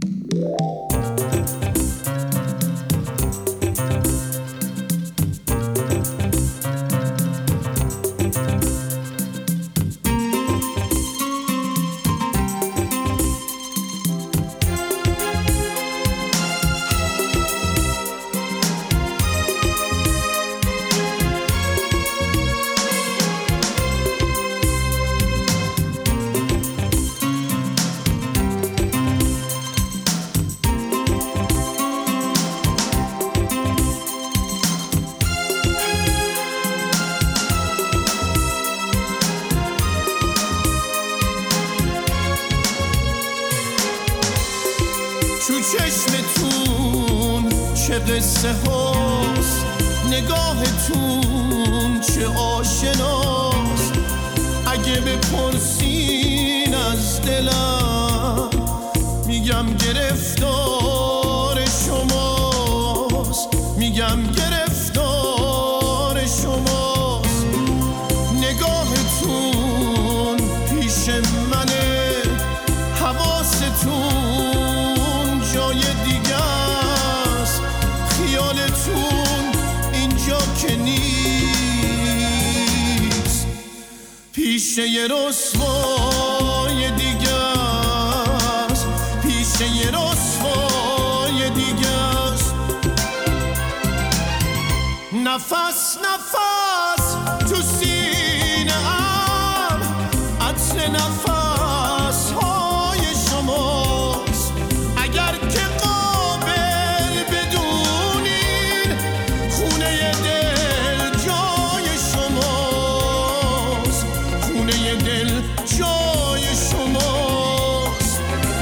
تو چشمتون چه قصه هاست، نگاهتون چه آشناست. اگه بپرسین از دلم میگم گرفتار شماست، میگم گرفتار شماست. نگاهتون پیش منه، حواستون جای دیگه است، خیالتون اینجا که نیست. پیش یه رسوای دیگه است، پیش یه رسوای دیگه است. نفس نفس تو سینه ام، عطر نفس های شماست. اگر که قابل بدونین خونه دل جای شماست، خونه دل جای شماست.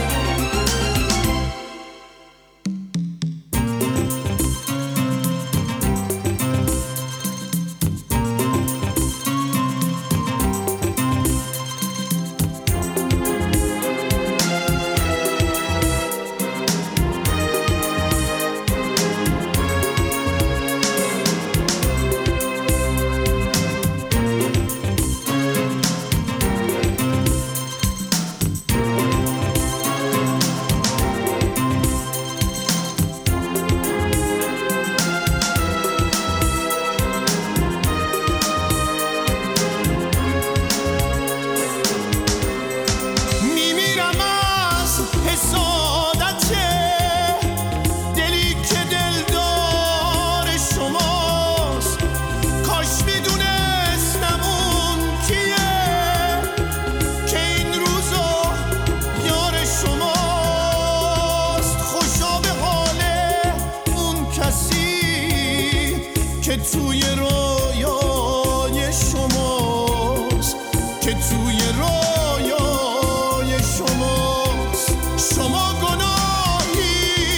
که توی رویای شماست، که توی رویای شماست. شما گناهی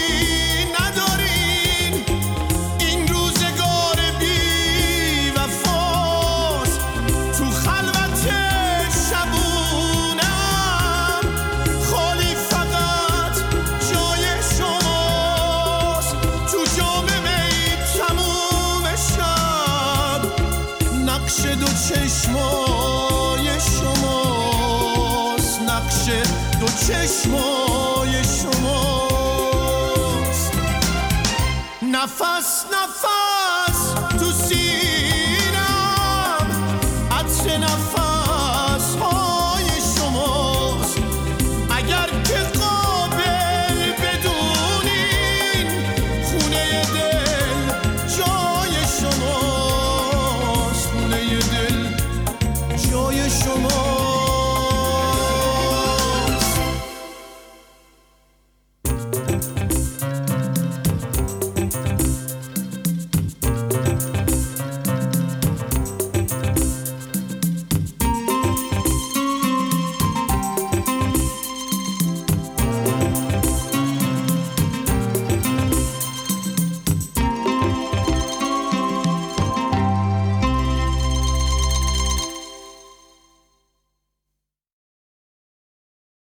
ندارین، این روزگار بی وفاست. تو خلوت شبونم خالی فقط جای شماست. تو جام نقش دو چشمای شماست، نقش دو چشمای شماست. نفس نفس تو سینم، عطر نفس های شماست. اگر که قابل بدونین خونه دل جای شماست، جای شما.